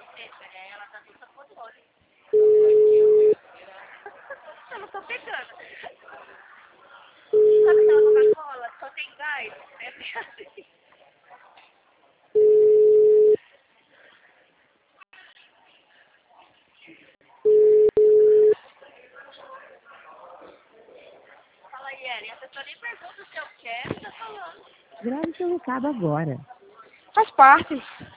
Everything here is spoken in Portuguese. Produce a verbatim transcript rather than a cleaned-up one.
Ela tá toda controle. Eu não tô pegando. Sabe aquela Coca-Cola? Só tem gás. É assim. Fala aí, Ellen. A pessoa nem pergunta se eu quero, tá falando. Grave seu recado agora. Faz parte.